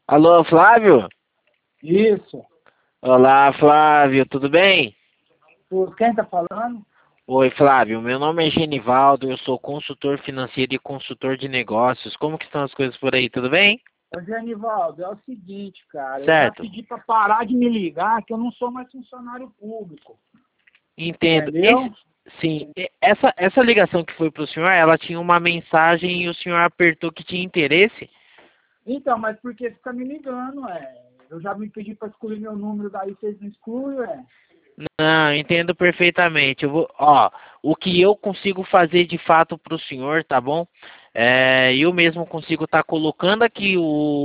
Alô, Flávio? Isso. Olá, Flávio, tudo bem? Quem tá falando? Oi, Flávio, meu nome é Genivaldo, eu sou consultor financeiro e consultor de negócios. Como que estão as coisas por aí, tudo bem? Ô, Genivaldo, é o seguinte, cara, eu já Certo, pedi para parar de me ligar, que eu não sou mais funcionário público, entendo. entendeu? Sim, essa ligação que foi para o senhor, ela tinha uma mensagem e o senhor apertou que tinha interesse? Então, mas por que fica me ligando, Eu já me pedi para excluir meu número, daí vocês não excluem. Não, entendo perfeitamente. Ó, o que eu consigo fazer de fato para o senhor, tá bom? Eu mesmo consigo estar colocando aqui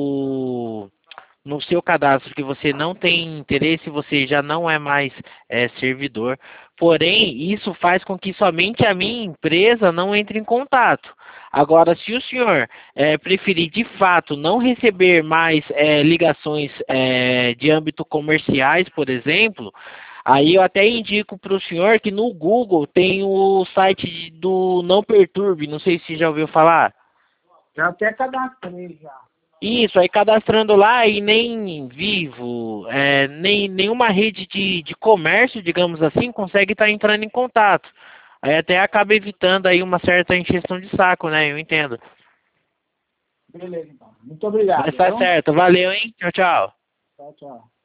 no seu cadastro que você não tem interesse, você já não é mais servidor. Porém, isso faz com que somente a minha empresa não entre em contato. Agora, se o senhor preferir de fato não receber mais ligações de âmbito comerciais, por exemplo, aí eu até indico para o senhor que no Google tem o site do Não Perturbe, não sei se já ouviu falar. Já até cadastrei já. Isso, aí cadastrando lá e nem Vivo, nem nenhuma rede de comércio, digamos assim, consegue estar entrando em contato. Aí até acaba evitando aí uma certa encheção de saco, né? Eu entendo. Beleza, então. Muito Mas obrigado, tá viu? certo, valeu, hein? Tchau, tchau. Tchau, tchau.